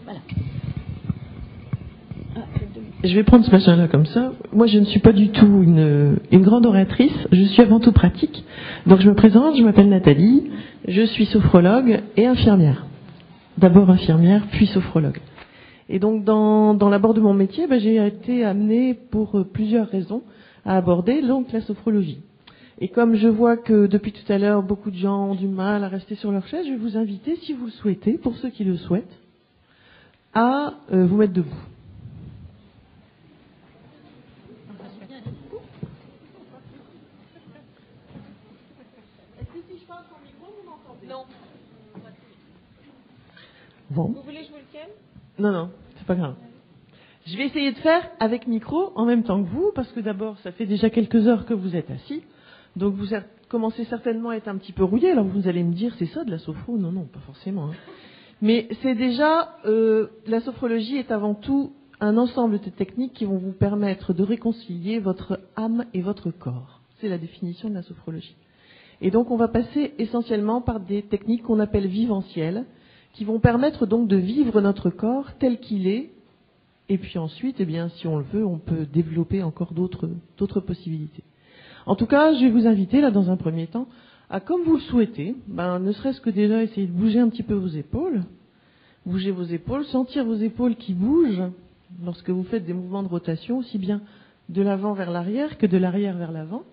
Voilà. Je vais prendre ce machin-là comme ça. Moi, je ne suis pas du tout une grande oratrice. Je suis avant tout pratique. Donc, je me présente. Je m'appelle Nathalie. Je suis sophrologue et infirmière. D'abord infirmière, puis sophrologue. Et donc, dans l'abord de mon métier, j'ai été amenée pour plusieurs raisons à aborder donc la sophrologie. Et comme je vois que depuis tout à l'heure, beaucoup de gens ont du mal à rester sur leur chaise, je vais vous inviter, si vous le souhaitez, pour ceux qui le souhaitent, à vous mettre debout. Non. Bon. Vous voulez que je vous le tienne? Non, c'est pas grave. Je vais essayer de faire avec micro en même temps que vous, parce que d'abord, ça fait déjà quelques heures que vous êtes assis, donc vous commencez certainement à être un petit peu rouillé, alors vous allez me dire, c'est ça de la sophro? Non, pas forcément. Hein. Mais c'est déjà, la sophrologie est avant tout un ensemble de techniques qui vont vous permettre de réconcilier votre âme et votre corps. C'est la définition de la sophrologie. Et donc on va passer essentiellement par des techniques qu'on appelle vivencielles, qui vont permettre donc de vivre notre corps tel qu'il est. Et puis ensuite, si on le veut, on peut développer encore d'autres possibilités. En tout cas, je vais vous inviter, là, dans un premier temps, à, comme vous le souhaitez, ne serait-ce que déjà essayer de bouger un petit peu vos épaules, sentir vos épaules qui bougent lorsque vous faites des mouvements de rotation, aussi bien de l'avant vers l'arrière que de l'arrière vers l'avant.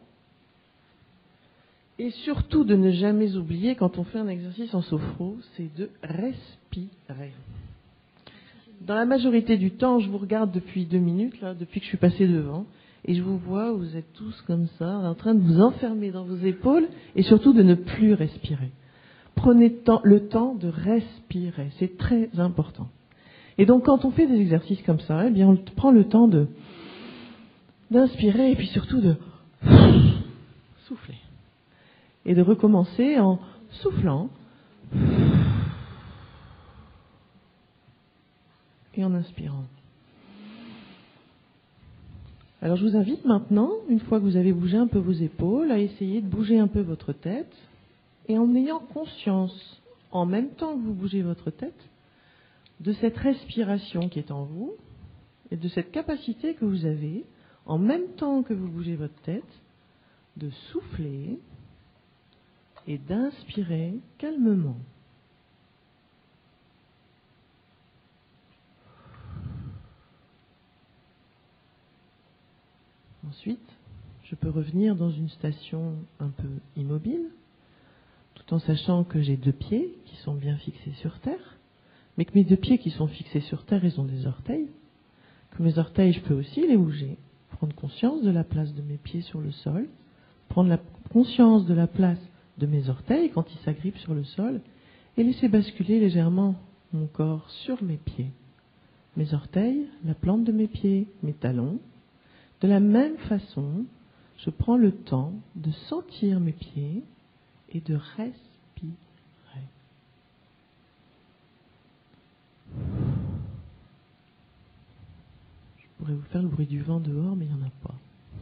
Et surtout de ne jamais oublier, quand on fait un exercice en sophro, c'est de respirer. Dans la majorité du temps, je vous regarde depuis 2 minutes, là, depuis que je suis passée devant, et je vous vois, vous êtes tous comme ça, en train de vous enfermer dans vos épaules, et surtout de ne plus respirer. Prenez le temps de respirer, c'est très important. Et donc, quand on fait des exercices comme ça, on prend le temps d'inspirer, et puis surtout de souffler. Et de recommencer en soufflant et en inspirant. Alors je vous invite maintenant, une fois que vous avez bougé un peu vos épaules, à essayer de bouger un peu votre tête et en ayant conscience, en même temps que vous bougez votre tête, de cette respiration qui est en vous et de cette capacité que vous avez, en même temps que vous bougez votre tête, de souffler et d'inspirer calmement. Ensuite, je peux revenir dans une station un peu immobile, tout en sachant que j'ai 2 pieds qui sont bien fixés sur terre, mais que mes 2 pieds qui sont fixés sur terre, ils ont des orteils, que mes orteils, je peux aussi les bouger, prendre conscience de la place de mes pieds sur le sol, prendre conscience de la place de mes orteils quand ils s'agrippent sur le sol, et laisser basculer légèrement mon corps sur mes pieds. Mes orteils, la plante de mes pieds, mes talons. De la même façon, je prends le temps de sentir mes pieds et de respirer. Je pourrais vous faire le bruit du vent dehors, mais il n'y en a pas.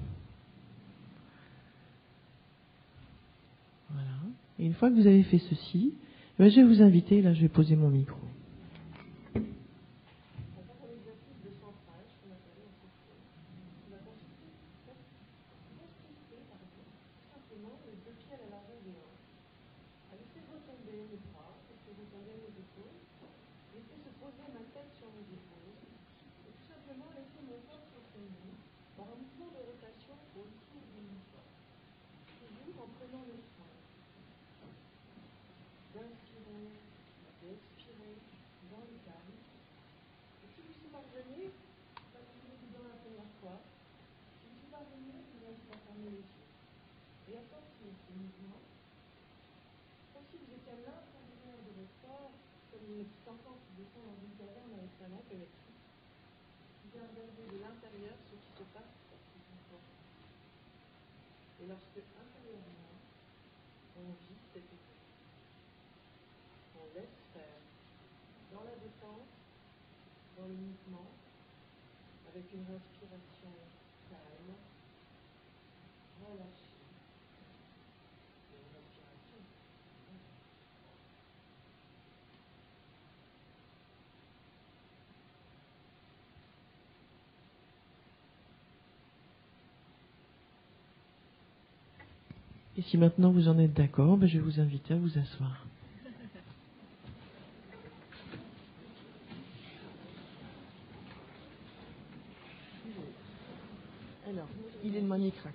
Voilà. Et une fois que vous avez fait ceci, je vais vous inviter, là je vais poser mon micro. Et lorsque intérieurement, on vit cette écoute, on laisse faire dans la détente, dans le mouvement, avec une respiration calme, relâchée, et une respiration. Et si maintenant vous en êtes d'accord, je vais vous inviter à vous asseoir. Alors, il est le manicrac.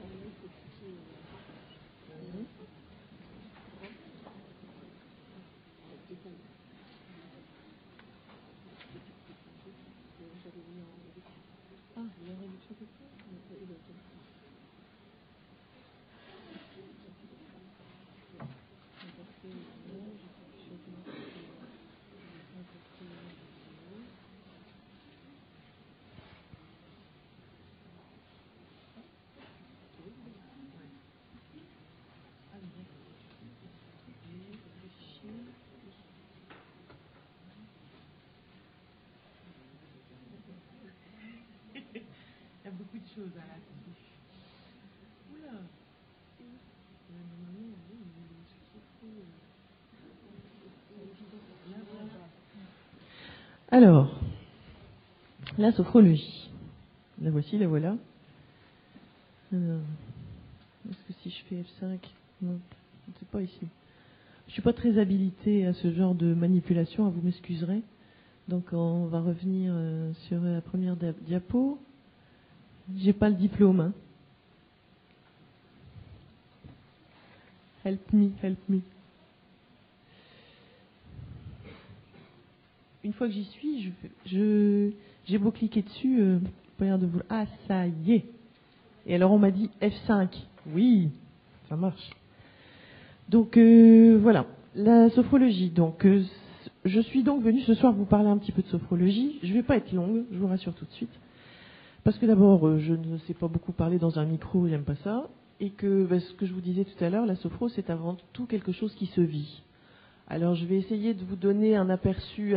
Il y a beaucoup de choses à là-dessus. Oula. Alors, la sophrologie. La voici, la voilà. Alors, est-ce que si je fais F5, non, c'est pas ici. Je suis pas très habilitée à ce genre de manipulation, vous m'excuserez. Donc on va revenir sur la première diapo. J'ai pas le diplôme. Hein. Help me, help me. Une fois que j'y suis, j'ai beau cliquer dessus, pas l'air de vouloir. Ah, ça y est. Et alors on m'a dit F5. Oui, ça marche. Donc voilà, la sophrologie. Donc je suis donc venue ce soir vous parler un petit peu de sophrologie. Je ne vais pas être longue, je vous rassure tout de suite. Parce que d'abord, je ne sais pas beaucoup parler dans un micro, j'aime pas ça. Et que ce que je vous disais tout à l'heure, la sophro, c'est avant tout quelque chose qui se vit. Alors je vais essayer de vous donner un aperçu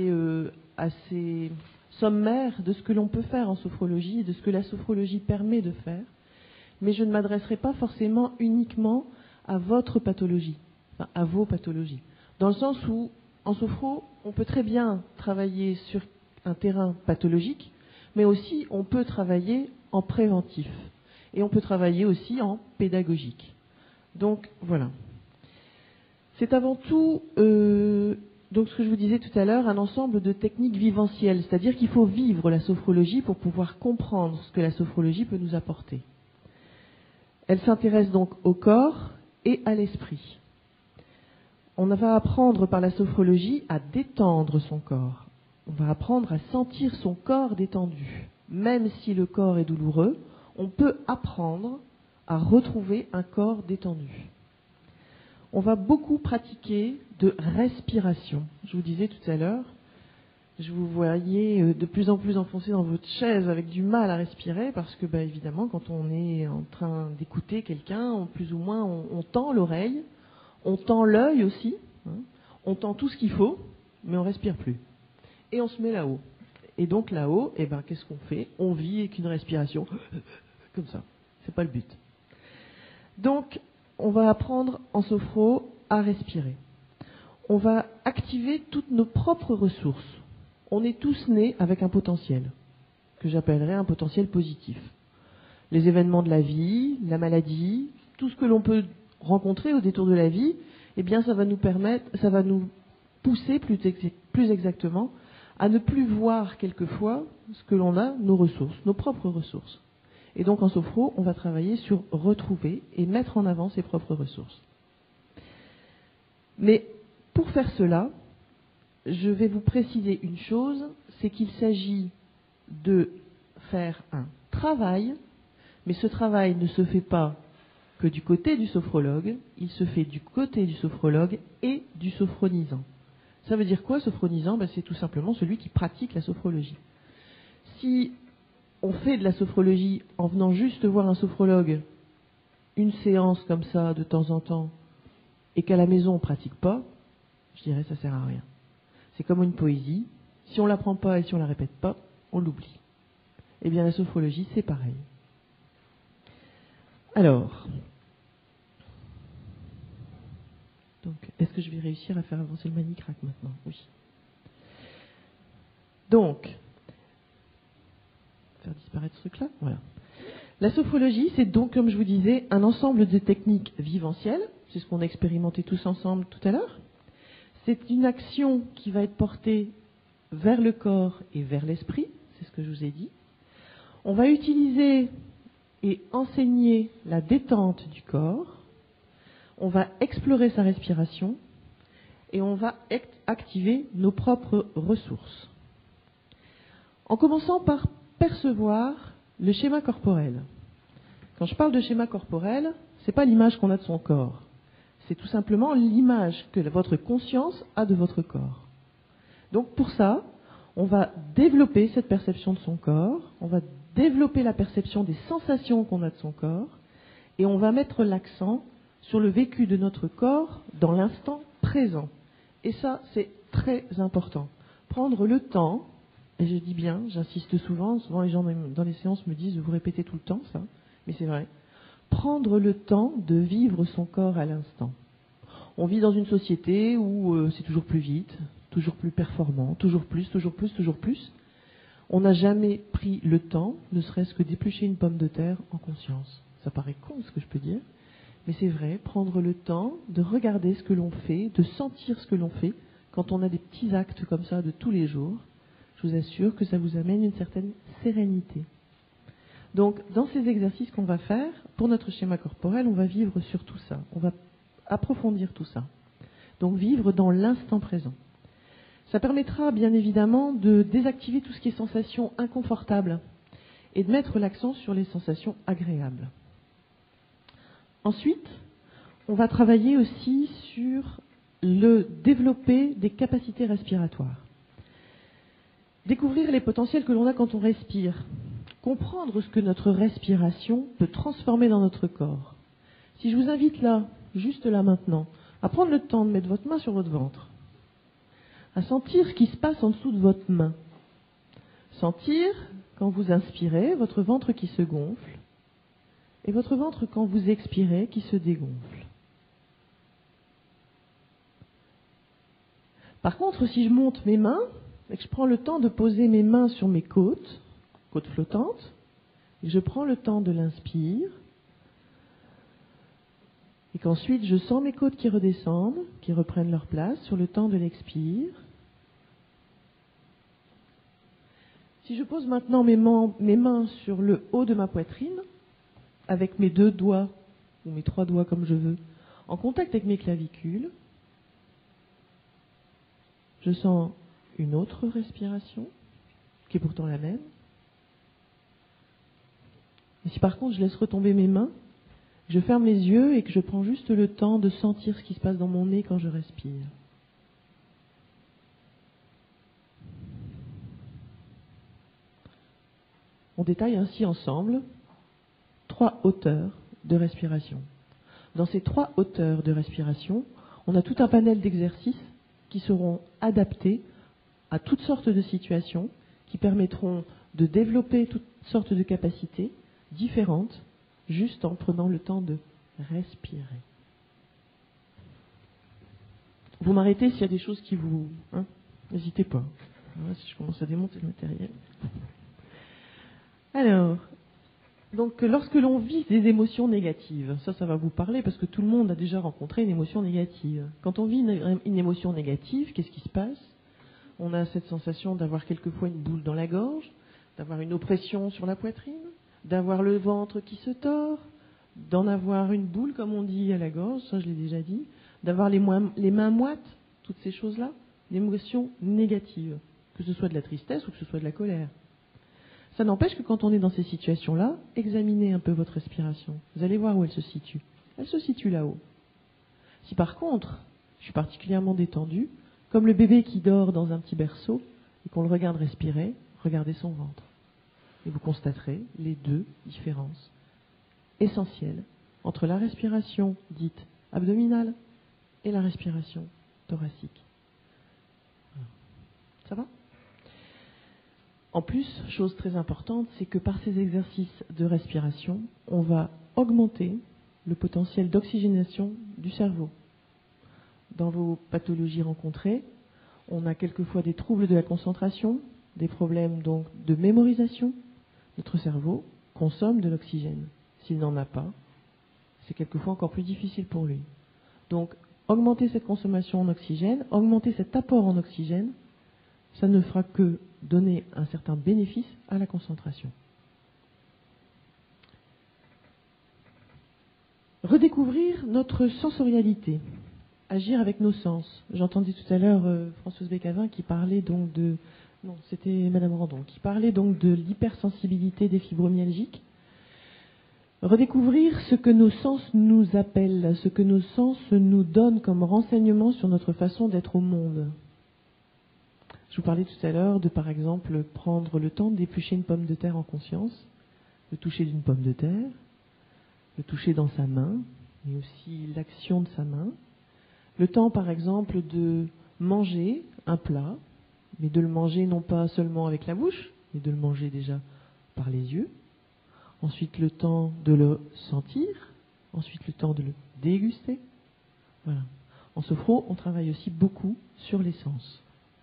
assez sommaire de ce que l'on peut faire en sophrologie, de ce que la sophrologie permet de faire. Mais je ne m'adresserai pas forcément uniquement à votre pathologie, enfin à vos pathologies. Dans le sens où, en sophro, on peut très bien travailler sur un terrain pathologique, mais aussi on peut travailler en préventif. Et on peut travailler aussi en pédagogique. Donc, voilà. C'est avant tout, donc ce que je vous disais tout à l'heure, un ensemble de techniques vivencielles. C'est-à-dire qu'il faut vivre la sophrologie pour pouvoir comprendre ce que la sophrologie peut nous apporter. Elle s'intéresse donc au corps et à l'esprit. On va apprendre par la sophrologie à détendre son corps. On va apprendre à sentir son corps détendu. Même si le corps est douloureux, on peut apprendre à retrouver un corps détendu. On va beaucoup pratiquer de respiration. Je vous disais tout à l'heure, je vous voyais de plus en plus enfoncé dans votre chaise avec du mal à respirer parce que, évidemment, quand on est en train d'écouter quelqu'un, plus ou moins, on tend l'oreille, on tend l'œil aussi, hein, on tend tout ce qu'il faut, mais on respire plus. Et on se met là-haut. Et donc là-haut, qu'est-ce qu'on fait? On vit avec une respiration comme ça. C'est pas le but. Donc, on va apprendre en sophro à respirer. On va activer toutes nos propres ressources. On est tous nés avec un potentiel, que j'appellerais un potentiel positif. Les événements de la vie, la maladie, tout ce que l'on peut rencontrer au détour de la vie, ça va nous pousser plus exactement à ne plus voir quelquefois ce que l'on a, nos ressources, nos propres ressources. Et donc en sophro, on va travailler sur retrouver et mettre en avant ses propres ressources. Mais pour faire cela, je vais vous préciser une chose, c'est qu'il s'agit de faire un travail, mais ce travail ne se fait pas que du côté du sophrologue, il se fait du côté du sophrologue et du sophronisant. Ça veut dire quoi, sophronisant? C'est tout simplement celui qui pratique la sophrologie. Si on fait de la sophrologie en venant juste voir un sophrologue, une séance comme ça de temps en temps, et qu'à la maison on ne pratique pas, je dirais ça sert à rien. C'est comme une poésie, si on ne l'apprend pas et si on ne la répète pas, on l'oublie. Eh bien la sophrologie c'est pareil. Alors, donc, est-ce que je vais réussir à faire avancer le manicrac maintenant? Oui. Donc, faire disparaître ce truc-là, voilà. La sophrologie, c'est donc, comme je vous disais, un ensemble de techniques viventielles. C'est ce qu'on a expérimenté tous ensemble tout à l'heure. C'est une action qui va être portée vers le corps et vers l'esprit. C'est ce que je vous ai dit. On va utiliser et enseigner la détente du corps. On va explorer sa respiration. Et on va activer nos propres ressources. En commençant par percevoir le schéma corporel. Quand je parle de schéma corporel, ce n'est pas l'image qu'on a de son corps. C'est tout simplement l'image que votre conscience a de votre corps. Donc pour ça, on va développer cette perception de son corps, on va développer la perception des sensations qu'on a de son corps, et on va mettre l'accent sur le vécu de notre corps dans l'instant présent. Et ça, c'est très important. Prendre le temps, et je dis bien, j'insiste souvent les gens dans les séances me disent, vous répétez tout le temps ça, mais c'est vrai. Prendre le temps de vivre son corps à l'instant. On vit dans une société où c'est toujours plus vite, toujours plus performant, toujours plus. On n'a jamais pris le temps, ne serait-ce que d'éplucher une pomme de terre en conscience. Ça paraît con ce que je peux dire. Mais c'est vrai, prendre le temps de regarder ce que l'on fait, de sentir ce que l'on fait, quand on a des petits actes comme ça de tous les jours, je vous assure que ça vous amène une certaine sérénité. Donc, dans ces exercices qu'on va faire, pour notre schéma corporel, on va vivre sur tout ça. On va approfondir tout ça. Donc, vivre dans l'instant présent. Ça permettra, bien évidemment, de désactiver tout ce qui est sensations inconfortables et de mettre l'accent sur les sensations agréables. Ensuite, on va travailler aussi sur le développer des capacités respiratoires. Découvrir les potentiels que l'on a quand on respire. Comprendre ce que notre respiration peut transformer dans notre corps. Si je vous invite là, juste là maintenant, à prendre le temps de mettre votre main sur votre ventre, à sentir ce qui se passe en dessous de votre main. Sentir, quand vous inspirez, votre ventre qui se gonfle, et votre ventre, quand vous expirez, qui se dégonfle. Par contre, si je monte mes mains, et que je prends le temps de poser mes mains sur mes côtes flottantes, et je prends le temps de l'inspire, et qu'ensuite je sens mes côtes qui redescendent, qui reprennent leur place sur le temps de l'expire. Si je pose maintenant mes mains sur le haut de ma poitrine, avec mes 2 doigts, ou mes 3 doigts comme je veux, en contact avec mes clavicules, je sens une autre respiration, qui est pourtant la même. Et si par contre je laisse retomber mes mains, je ferme les yeux et que je prends juste le temps de sentir ce qui se passe dans mon nez quand je respire. On détaille ainsi ensemble 3 hauteurs de respiration. Dans ces 3 hauteurs de respiration, on a tout un panel d'exercices qui seront adaptés à toutes sortes de situations, qui permettront de développer toutes sortes de capacités différentes, juste en prenant le temps de respirer. Vous m'arrêtez s'il y a des choses qui vous... N'hésitez pas. Si je commence à démonter le matériel. Alors, donc lorsque l'on vit des émotions négatives, ça va vous parler parce que tout le monde a déjà rencontré une émotion négative. Quand on vit une émotion négative, qu'est-ce qui se passe ? On a cette sensation d'avoir quelquefois une boule dans la gorge, d'avoir une oppression sur la poitrine, d'avoir le ventre qui se tord, d'en avoir une boule, comme on dit, à la gorge, ça je l'ai déjà dit, d'avoir les mains moites, toutes ces choses-là, l'émotion négative, que ce soit de la tristesse ou que ce soit de la colère. Ça n'empêche que quand on est dans ces situations-là, examinez un peu votre respiration. Vous allez voir où elle se situe. Elle se situe là-haut. Si par contre, je suis particulièrement détendue, comme le bébé qui dort dans un petit berceau et qu'on le regarde respirer, regardez son ventre. Et vous constaterez les 2 différences essentielles entre la respiration dite abdominale et la respiration thoracique. Ça va ? En plus, chose très importante, c'est que par ces exercices de respiration, on va augmenter le potentiel d'oxygénation du cerveau. Dans vos pathologies rencontrées, on a quelquefois des troubles de la concentration, des problèmes donc de mémorisation. Notre cerveau consomme de l'oxygène. S'il n'en a pas, c'est quelquefois encore plus difficile pour lui. Donc, augmenter cette consommation en oxygène, augmenter cet apport en oxygène, ça ne fera que donner un certain bénéfice à la concentration. Redécouvrir notre sensorialité, agir avec nos sens. J'entendais tout à l'heure Françoise Bécavin qui parlait donc de... Non, c'était Madame Randon, qui parlait donc de l'hypersensibilité des fibromyalgiques. Redécouvrir ce que nos sens nous appellent, ce que nos sens nous donnent comme renseignement sur notre façon d'être au monde. Je vous parlais tout à l'heure de, par exemple, prendre le temps d'éplucher une pomme de terre en conscience, le toucher d'une pomme de terre, le toucher dans sa main, mais aussi l'action de sa main. Le temps, par exemple, de manger un plat, mais de le manger non pas seulement avec la bouche, mais de le manger déjà par les yeux. Ensuite, le temps de le sentir. Ensuite, le temps de le déguster. Voilà. En sophro, on travaille aussi beaucoup sur les sens.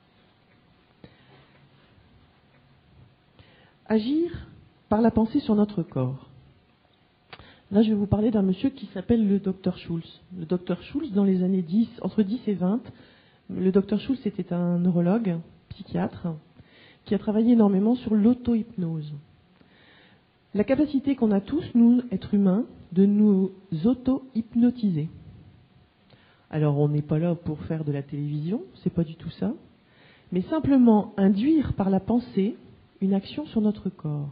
Agir par la pensée sur notre corps. Là, je vais vous parler d'un monsieur qui s'appelle le Dr Schulz. Le Dr Schulz, dans les années 10, entre 10 et 20, le Dr Schulz était un neurologue, psychiatre, qui a travaillé énormément sur l'auto-hypnose. La capacité qu'on a tous, nous, êtres humains, de nous auto-hypnotiser. Alors, on n'est pas là pour faire de la télévision, c'est pas du tout ça, mais simplement induire par la pensée une action sur notre corps.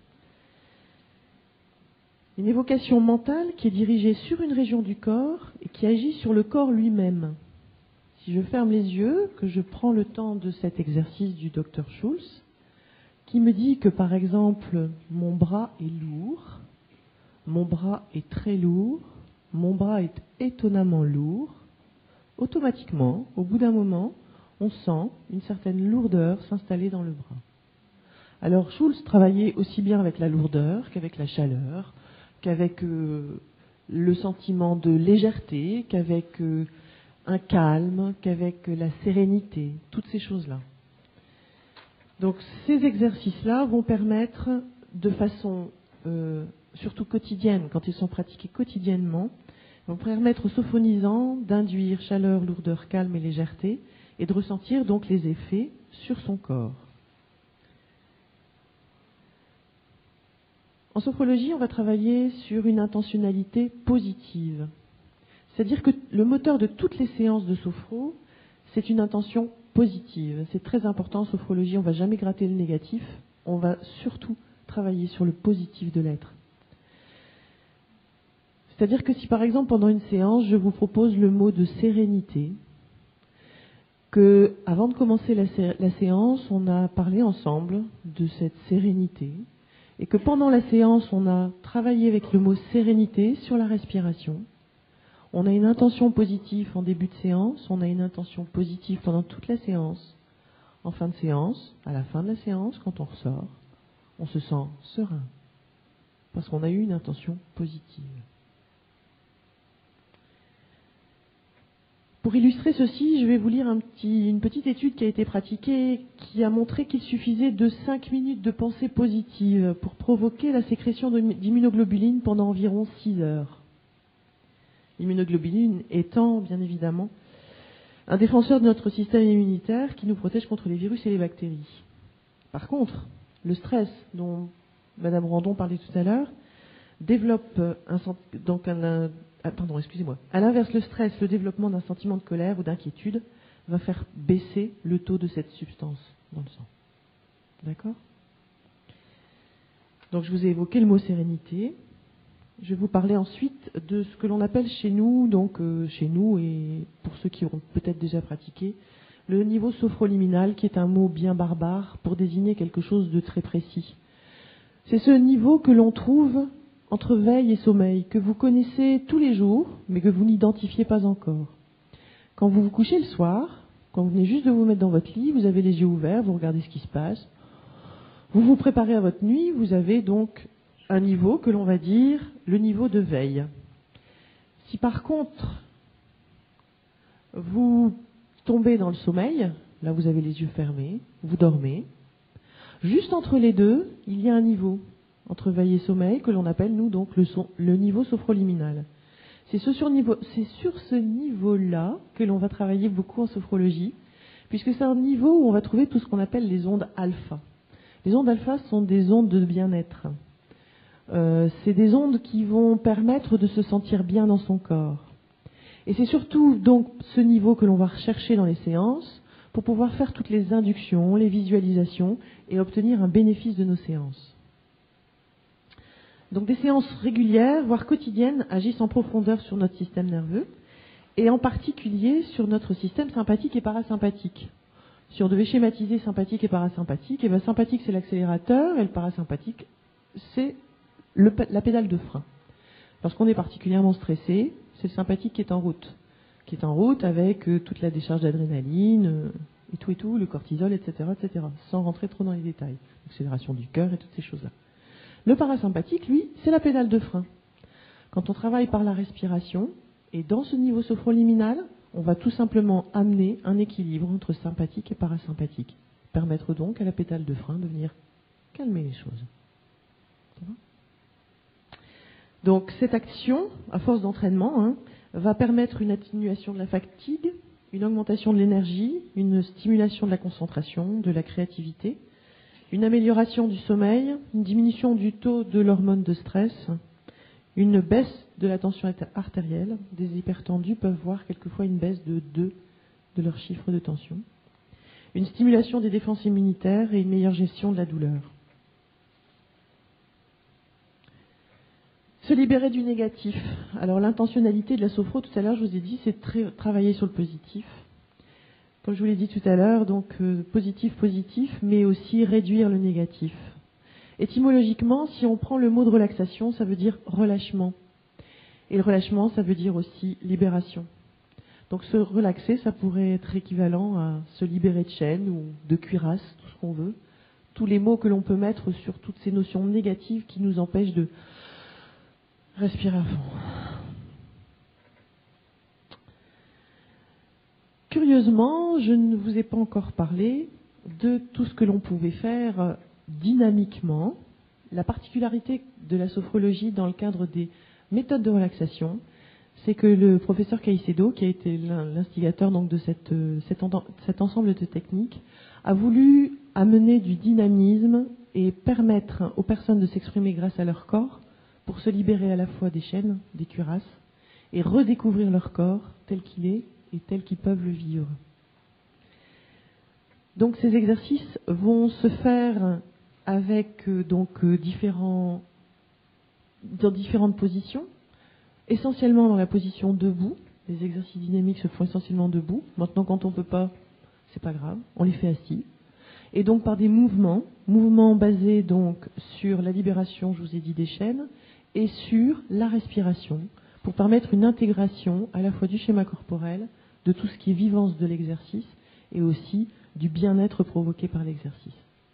Une évocation mentale qui est dirigée sur une région du corps et qui agit sur le corps lui-même. Si je ferme les yeux, que je prends le temps de cet exercice du Dr Schulz, qui me dit que, par exemple, mon bras est lourd, mon bras est très lourd, mon bras est étonnamment lourd, automatiquement, au bout d'un moment, on sent une certaine lourdeur s'installer dans le bras. Alors Schulz travaillait aussi bien avec la lourdeur qu'avec la chaleur, qu'avec le sentiment de légèreté, qu'avec un calme, qu'avec la sérénité, toutes ces choses-là. Donc ces exercices-là vont permettre de façon surtout quotidienne, quand ils sont pratiqués quotidiennement, vont permettre aux sophonisants d'induire chaleur, lourdeur, calme et légèreté et de ressentir donc les effets sur son corps. En sophrologie, on va travailler sur une intentionnalité positive. C'est-à-dire que le moteur de toutes les séances de sophro, c'est une intention positive. C'est très important en sophrologie, on ne va jamais gratter le négatif, on va surtout travailler sur le positif de l'être. C'est-à-dire que si par exemple pendant une séance, je vous propose le mot de sérénité, que avant de commencer la séance, on a parlé ensemble de cette sérénité, et que pendant la séance, on a travaillé avec le mot sérénité sur la respiration. On a une intention positive en début de séance, on a une intention positive pendant toute la séance. En fin de séance, à la fin de la séance, quand on ressort, on se sent serein, parce qu'on a eu une intention positive. Pour illustrer ceci, je vais vous lire une petite étude qui a été pratiquée, qui a montré qu'il suffisait de 5 minutes de pensée positive pour provoquer la sécrétion d'immunoglobulines pendant environ 6 heures. L'immunoglobuline étant, bien évidemment, un défenseur de notre système immunitaire qui nous protège contre les virus et les bactéries. Par contre, le stress, dont Madame Randon parlait tout à l'heure, développe à l'inverse, le stress, le développement d'un sentiment de colère ou d'inquiétude va faire baisser le taux de cette substance dans le sang. D'accord ? Donc je vous ai évoqué le mot sérénité. Je vais vous parler ensuite de ce que l'on appelle chez nous, chez nous et pour ceux qui auront peut-être déjà pratiqué, le niveau sophroliminal, qui est un mot bien barbare pour désigner quelque chose de très précis. C'est ce niveau que l'on trouve entre veille et sommeil, que vous connaissez tous les jours, mais que vous n'identifiez pas encore. Quand vous vous couchez le soir, quand vous venez juste de vous mettre dans votre lit, vous avez les yeux ouverts, vous regardez ce qui se passe, vous vous préparez à votre nuit, vous avez donc un niveau que l'on va dire le niveau de veille. Si par contre, vous tombez dans le sommeil, là vous avez les yeux fermés, vous dormez, juste entre les deux, il y a un niveau. entre veille et sommeil, que l'on appelle, nous, donc, le niveau sophroliminal. C'est sur ce niveau-là que l'on va travailler beaucoup en sophrologie, puisque c'est un niveau où on va trouver tout ce qu'on appelle les ondes alpha. Les ondes alpha sont des ondes de bien-être. C'est des ondes qui vont permettre de se sentir bien dans son corps. Et c'est surtout donc ce niveau que l'on va rechercher dans les séances pour pouvoir faire toutes les inductions, les visualisations et obtenir un bénéfice de nos séances. Donc des séances régulières, voire quotidiennes, agissent en profondeur sur notre système nerveux et en particulier sur notre système sympathique et parasympathique. Si on devait schématiser sympathique et parasympathique, et bien sympathique c'est l'accélérateur et le parasympathique c'est la pédale de frein. Lorsqu'on est particulièrement stressé, c'est le sympathique qui est en route avec toute la décharge d'adrénaline et tout, le cortisol, etc., sans rentrer trop dans les détails, l'accélération du cœur et toutes ces choses-là. Le parasympathique, lui, c'est la pédale de frein. Quand on travaille par la respiration, et dans ce niveau sophroliminal, on va tout simplement amener un équilibre entre sympathique et parasympathique, permettre donc à la pédale de frein de venir calmer les choses. Donc cette action, à force d'entraînement, va permettre une atténuation de la fatigue, une augmentation de l'énergie, une stimulation de la concentration, de la créativité, une amélioration du sommeil, une diminution du taux de l'hormone de stress, une baisse de la tension artérielle. Des hypertendus peuvent voir quelquefois une baisse de 2 de leur chiffre de tension, une stimulation des défenses immunitaires et une meilleure gestion de la douleur. Se libérer du négatif. Alors l'intentionnalité de la sophro, tout à l'heure je vous ai dit, c'est travailler sur le positif. Comme je vous l'ai dit tout à l'heure, donc positif, mais aussi réduire le négatif. Étymologiquement, si on prend le mot de relaxation, ça veut dire relâchement. Et le relâchement, ça veut dire aussi libération. Donc se relaxer, ça pourrait être équivalent à se libérer de chaînes ou de cuirasses, tout ce qu'on veut. Tous les mots que l'on peut mettre sur toutes ces notions négatives qui nous empêchent de respirer à fond. Curieusement, je ne vous ai pas encore parlé de tout ce que l'on pouvait faire dynamiquement. La particularité de la sophrologie dans le cadre des méthodes de relaxation, c'est que le professeur Caicedo, qui a été l'instigateur donc de cet ensemble de techniques, a voulu amener du dynamisme et permettre aux personnes de s'exprimer grâce à leur corps pour se libérer à la fois des chaînes, des cuirasses, et redécouvrir leur corps tel qu'il est et tel qu'ils peuvent le vivre. Donc ces exercices vont se faire avec dans différentes positions, essentiellement dans la position debout. Les exercices dynamiques se font essentiellement debout. Maintenant, quand on ne peut pas, c'est pas grave, on les fait assis. Et donc par des mouvements basés donc sur la libération, je vous ai dit, des chaînes, et sur la respiration, pour permettre une intégration à la fois du schéma corporel, de tout ce qui est vivance de l'exercice, et aussi du bien-être provoqué par l'exercice.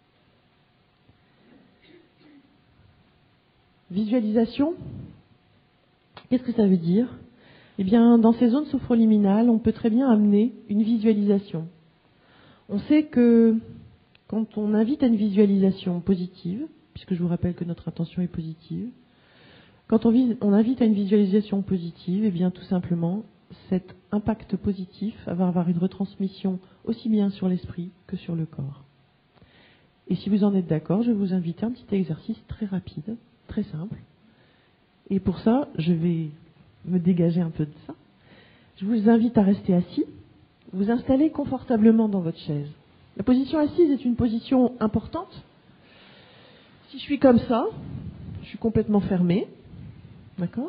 Visualisation, qu'est-ce que ça veut dire ? Eh bien, dans ces zones sophroliminales, on peut très bien amener une visualisation. On sait que quand on invite à une visualisation positive, puisque je vous rappelle que notre intention est positive, quand on invite à une visualisation positive, eh bien tout simplement, cet impact positif va avoir une retransmission aussi bien sur l'esprit que sur le corps. Et si vous en êtes d'accord, je vais vous inviter à un petit exercice très rapide, très simple. Et pour ça, je vais me dégager un peu de ça. Je vous invite à rester assis, vous installer confortablement dans votre chaise. La position assise est une position importante. Si je suis comme ça, je suis complètement fermée. D'accord ?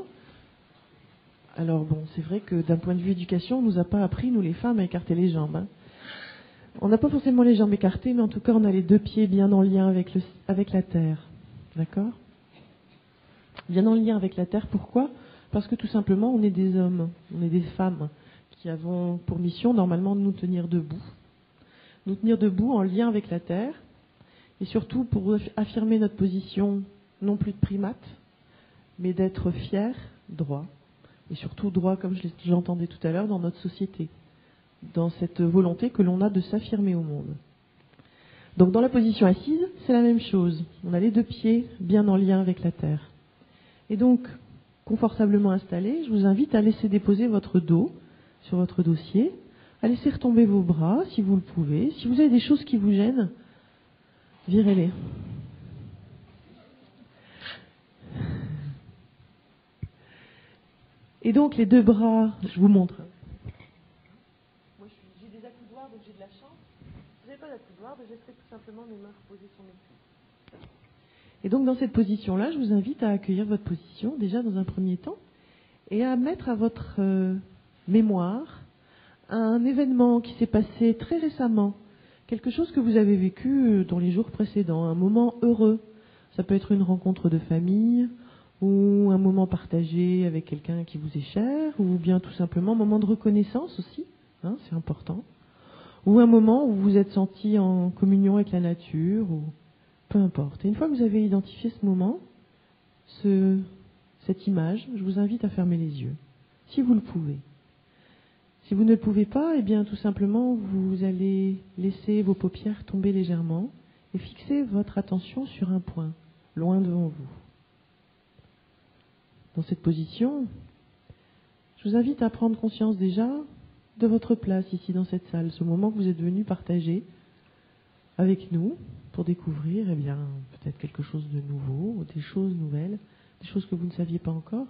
Alors bon, c'est vrai que d'un point de vue éducation, on ne nous a pas appris, nous les femmes, à écarter les jambes. On n'a pas forcément les jambes écartées, mais en tout cas, on a les deux pieds bien en lien avec la terre. D'accord ? Bien en lien avec la terre, pourquoi ? Parce que tout simplement, on est des hommes, on est des femmes qui avons pour mission normalement de nous tenir debout. Nous tenir debout en lien avec la terre, et surtout pour affirmer notre position, non plus de primate, mais d'être fier, droit, et surtout droit, comme je l'entendais tout à l'heure, dans notre société, dans cette volonté que l'on a de s'affirmer au monde. Donc dans la position assise, c'est la même chose. On a les 2 pieds bien en lien avec la terre. Et donc, confortablement installé, je vous invite à laisser déposer votre dos sur votre dossier, à laisser retomber vos bras si vous le pouvez. Si vous avez des choses qui vous gênent, virez-les. Et donc les 2 bras, je vous montre. Moi j'ai des accoudoirs, donc j'ai de la chance. Si vous n'avez pas d'accoudoir, je laisserai tout simplement mes mains reposées sur mes cuisses. Et donc dans cette position-là, je vous invite à accueillir votre position, déjà dans un premier temps, et à mettre à votre mémoire un événement qui s'est passé très récemment, quelque chose que vous avez vécu dans les jours précédents, un moment heureux. Ça peut être une rencontre de famille, ou un moment partagé avec quelqu'un qui vous est cher, ou bien tout simplement un moment de reconnaissance aussi, hein, c'est important, ou un moment où vous vous êtes senti en communion avec la nature, ou peu importe. Et une fois que vous avez identifié ce moment, cette image, je vous invite à fermer les yeux, si vous le pouvez. Si vous ne le pouvez pas, eh bien tout simplement vous allez laisser vos paupières tomber légèrement et fixer votre attention sur un point, loin devant vous. Dans cette position, je vous invite à prendre conscience déjà de votre place ici dans cette salle, ce moment que vous êtes venu partager avec nous pour découvrir eh bien, peut-être quelque chose de nouveau, ou des choses nouvelles, des choses que vous ne saviez pas encore,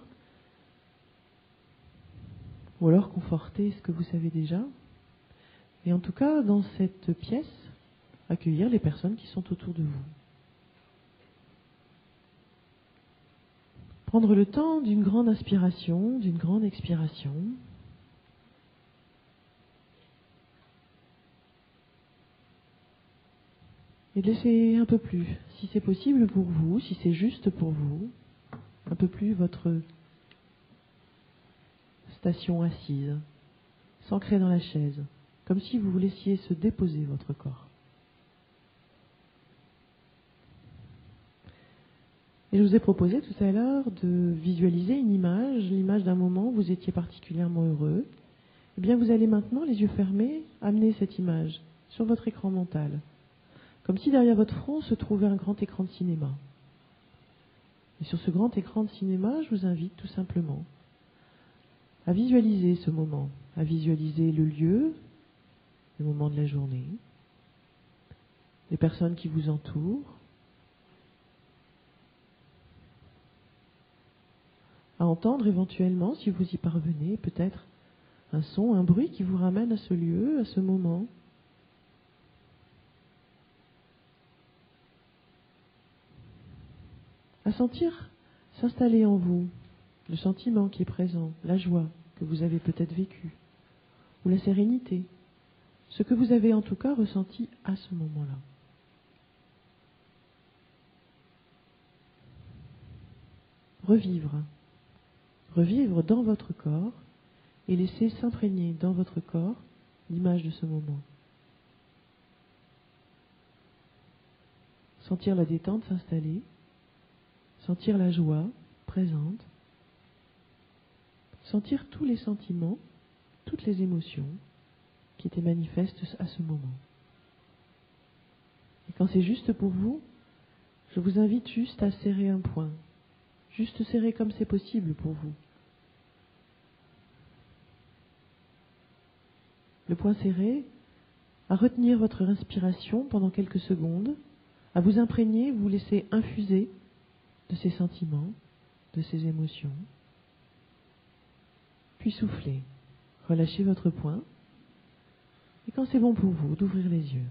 ou alors conforter ce que vous savez déjà. Et en tout cas, dans cette pièce, accueillir les personnes qui sont autour de vous. Prendre le temps d'une grande inspiration, d'une grande expiration. Et de laisser un peu plus, si c'est possible pour vous, si c'est juste pour vous, un peu plus votre station assise, s'ancrer dans la chaise, comme si vous laissiez se déposer votre corps. Et je vous ai proposé tout à l'heure de visualiser une image, l'image d'un moment où vous étiez particulièrement heureux. Eh bien, vous allez maintenant, les yeux fermés, amener cette image sur votre écran mental, comme si derrière votre front se trouvait un grand écran de cinéma. Et sur ce grand écran de cinéma, je vous invite tout simplement à visualiser ce moment, à visualiser le lieu, le moment de la journée, les personnes qui vous entourent, à entendre éventuellement, si vous y parvenez, peut-être un son, un bruit qui vous ramène à ce lieu, à ce moment. À sentir s'installer en vous le sentiment qui est présent, la joie que vous avez peut-être vécue, ou la sérénité, ce que vous avez en tout cas ressenti à ce moment-là. Revivre dans votre corps et laisser s'imprégner dans votre corps l'image de ce moment. Sentir la détente s'installer, sentir la joie présente, sentir tous les sentiments, toutes les émotions qui étaient manifestes à ce moment. Et quand c'est juste pour vous, je vous invite juste à serrer un point, juste serrer comme c'est possible pour vous. Le poing serré, à retenir votre respiration pendant quelques secondes, à vous imprégner, vous laisser infuser de ces sentiments, de ces émotions. Puis soufflez, relâchez votre poing, et quand c'est bon pour vous, d'ouvrir les yeux.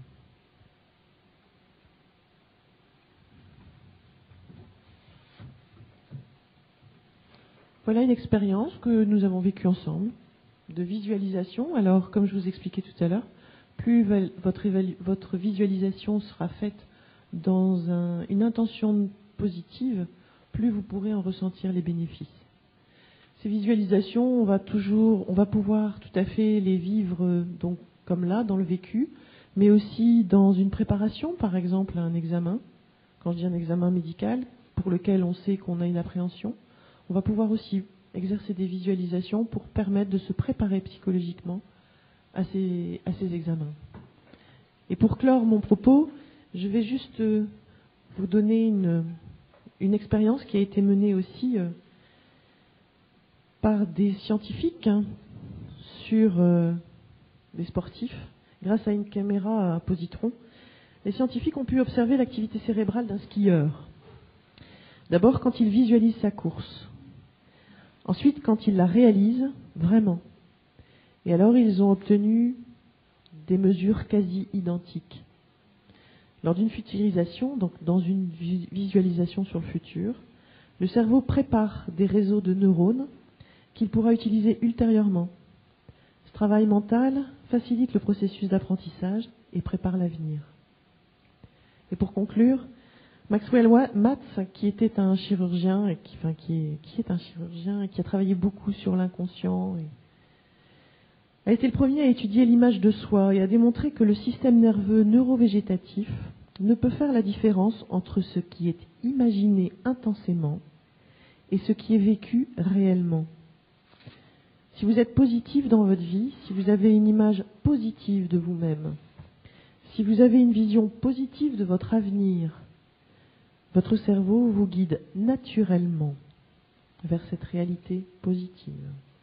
Voilà une expérience que nous avons vécue ensemble, de visualisation. Alors, comme je vous expliquais tout à l'heure, plus votre visualisation sera faite dans une intention positive, plus vous pourrez en ressentir les bénéfices. Ces visualisations, on va pouvoir tout à fait les vivre donc comme là, dans le vécu, mais aussi dans une préparation, par exemple, à un examen. Quand je dis un examen médical, pour lequel on sait qu'on a une appréhension, on va pouvoir aussi exercer des visualisations pour permettre de se préparer psychologiquement à ces examens. Et pour clore mon propos, Je vais juste vous donner une expérience qui a été menée aussi par des scientifiques sur des sportifs. Grâce à une caméra à positron, les scientifiques ont pu observer l'activité cérébrale d'un skieur. D'abord quand il visualise sa course. Ensuite quand il la réalise vraiment. Et alors ils ont obtenu des mesures quasi identiques. Lors d'une futurisation, donc dans une visualisation sur le futur, le cerveau prépare des réseaux de neurones qu'il pourra utiliser ultérieurement. Ce travail mental facilite le processus d'apprentissage et prépare l'avenir. Et pour conclure, Maxwell Matz, qui était un chirurgien, qui est un chirurgien et qui a travaillé beaucoup sur l'inconscient, a été le premier à étudier l'image de soi et a démontré que le système nerveux neurovégétatif ne peut faire la différence entre ce qui est imaginé intensément et ce qui est vécu réellement. Si vous êtes positif dans votre vie, si vous avez une image positive de vous-même, si vous avez une vision positive de votre avenir, votre cerveau vous guide naturellement vers cette réalité positive.